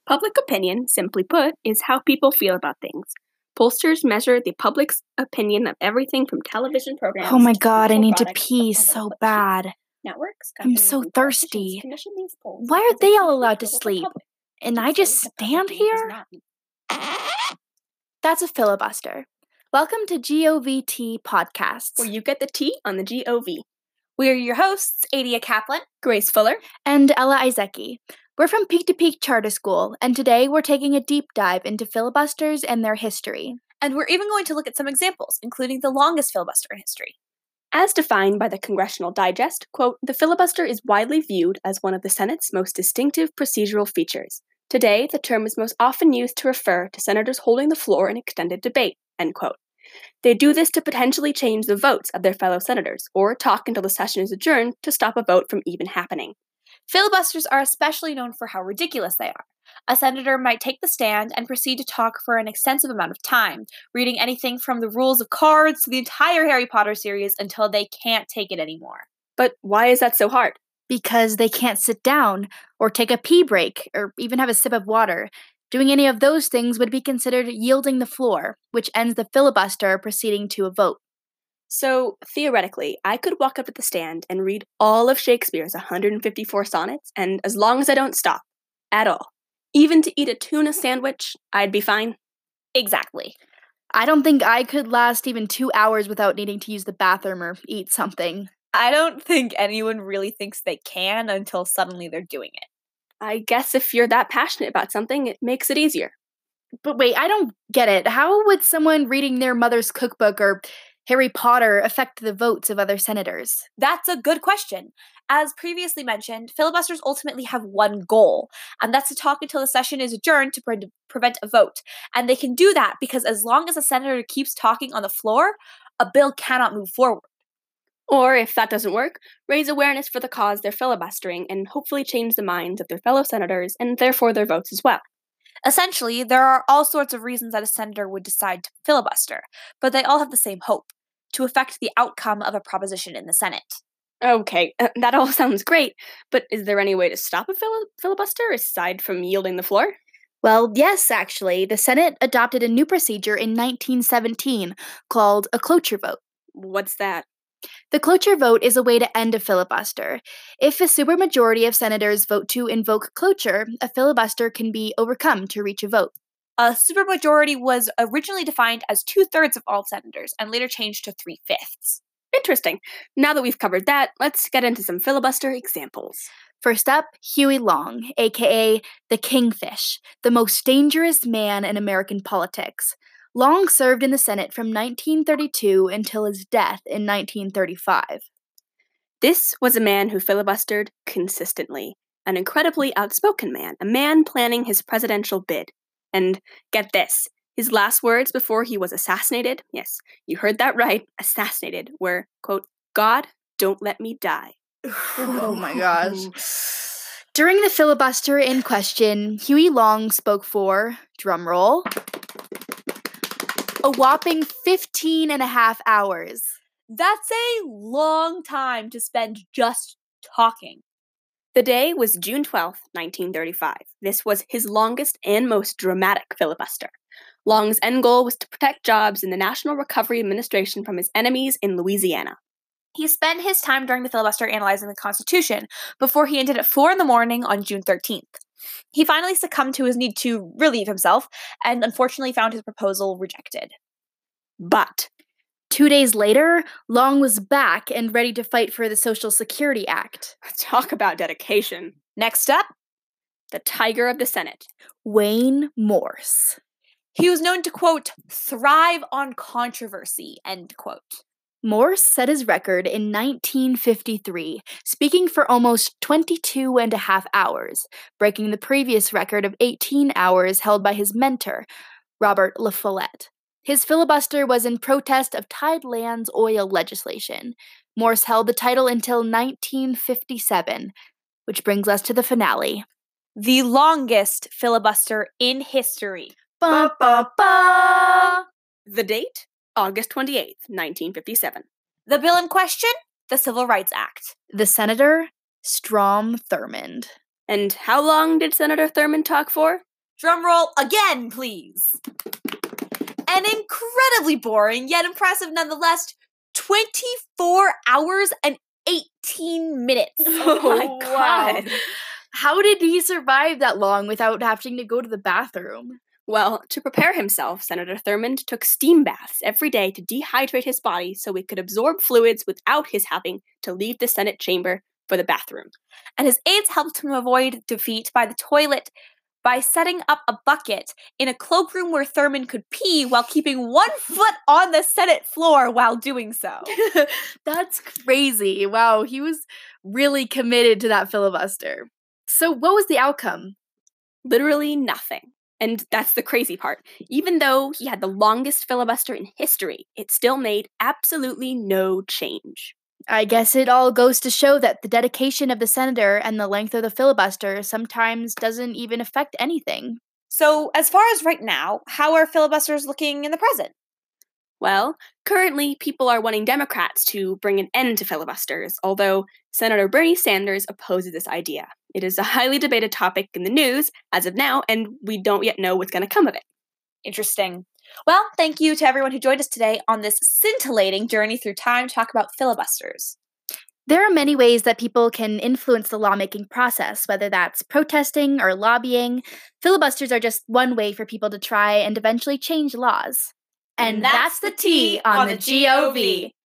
Public opinion, simply put, is how people feel about things. Pollsters measure the public's opinion of everything from television programs. Oh my to God, I commercial need to products pee public so policies. bad. Networks, I'm companies, so and politicians thirsty. commission these polls Why are because they they all seek allowed to approval from sleep? public. And You I could say just that public stand opinion does here? not. That's a filibuster. Welcome to GOVT Podcasts. Where you get the tea on the GOV. We are your hosts, Adia Kaplan, Grace Fuller, and Ella Izeki. We're from Peak to Peak Charter School, and today we're taking a deep dive into filibusters and their history. And we're even going to look at some examples, including the longest filibuster in history. As defined by the Congressional Digest, quote, the filibuster is widely viewed as one of the Senate's most distinctive procedural features. Today, the term is most often used to refer to senators holding the floor in extended debate, end quote. They do this to potentially change the votes of their fellow senators, or talk until the session is adjourned to stop a vote from even happening. Filibusters are especially known for how ridiculous they are. A senator might take the stand and proceed to talk for an extensive amount of time, reading anything from the rules of cards to the entire Harry Potter series until they can't take it anymore. But why is that so hard? Because they can't sit down, or take a pee break, or even have a sip of water. Doing any of those things would be considered yielding the floor, which ends the filibuster proceeding to a vote. So, theoretically, I could walk up to the stand and read all of Shakespeare's 154 sonnets, and as long as I don't stop, at all, even to eat a tuna sandwich, I'd be fine. Exactly. I don't think I could last even 2 hours without needing to use the bathroom or eat something. I don't think anyone really thinks they can until suddenly they're doing it. I guess if you're that passionate about something, it makes it easier. But wait, I don't get it. How would someone reading their mother's cookbook or Harry Potter affect the votes of other senators? That's a good question. As previously mentioned, filibusters ultimately have one goal, and that's to talk until the session is adjourned to prevent a vote. And they can do that because as long as a senator keeps talking on the floor, a bill cannot move forward. Or, if that doesn't work, raise awareness for the cause they're filibustering and hopefully change the minds of their fellow senators and therefore their votes as well. Essentially, there are all sorts of reasons that a senator would decide to filibuster, but they all have the same hope: to affect the outcome of a proposition in the Senate. Okay, that all sounds great, but is there any way to stop a filibuster aside from yielding the floor? Well, yes, actually. The Senate adopted a new procedure in 1917 called a cloture vote. What's that? The cloture vote is a way to end a filibuster. If a supermajority of senators vote to invoke cloture, a filibuster can be overcome to reach a vote. A supermajority was originally defined as 2/3 of all senators and later changed to 3/5. Interesting. Now that we've covered that, let's get into some filibuster examples. First up, Huey Long, aka the Kingfish, the most dangerous man in American politics. Long served in the Senate from 1932 until his death in 1935. This was a man who filibustered consistently, an incredibly outspoken man, a man planning his presidential bid. And get this, his last words before he was assassinated, yes, you heard that right, assassinated, were, quote, "God, don't let me die." Oh my gosh. During the filibuster in question, Huey Long spoke for, drumroll, a whopping 15 and a half hours. That's a long time to spend just talking. The day was June 12th, 1935. This was his longest and most dramatic filibuster. Long's end goal was to protect jobs in the National Recovery Administration from his enemies in Louisiana. He spent his time during the filibuster analyzing the Constitution before he ended at 4 a.m. on June 13th. He finally succumbed to his need to relieve himself and unfortunately found his proposal rejected. But 2 days later, Long was back and ready to fight for the Social Security Act. talk about dedication. Next up, The Tiger of the Senate, Wayne Morse. He was known to, quote, thrive on controversy, end quote. Morse set his record in 1953, speaking for almost 22 and a half hours, breaking the previous record of 18 hours held by his mentor, Robert La Follette. His filibuster was in protest of Tidelands oil legislation. Morse held the title until 1957, which brings us to the finale. The longest filibuster in history. Ba, ba, ba. The date? August 28th, 1957. The bill in question? The Civil Rights Act. The senator, Strom Thurmond. And how long did Senator Thurmond talk for? Drumroll again, please. An incredibly boring, yet impressive nonetheless, 24 hours and 18 minutes. Oh my God. Wow. How did he survive that long without having to go to the bathroom? Well, to prepare himself, Senator Thurmond took steam baths every day to dehydrate his body so he could absorb fluids without his having to leave the Senate chamber for the bathroom. And his aides helped him avoid defeat by the toilet by setting up a bucket in a cloakroom where Thurmond could pee while keeping 1 foot on the Senate floor while doing so. That's crazy. Wow, he was really committed to that filibuster. So what was the outcome? Literally nothing. And that's the crazy part. Even though he had the longest filibuster in history, it still made absolutely no change. I guess it all goes to show that the dedication of the senator and the length of the filibuster sometimes doesn't even affect anything. So, as far as right now, how are filibusters looking in the present? Well, currently people are wanting Democrats to bring an end to filibusters, although Senator Bernie Sanders opposes this idea. It is a highly debated topic in the news as of now, and we don't yet know what's going to come of it. Interesting. Well, thank you to everyone who joined us today on this scintillating journey through time to talk about filibusters. There are many ways that people can influence the lawmaking process, whether that's protesting or lobbying. Filibusters are just one way for people to try and eventually change laws. And that's the T on the GOV.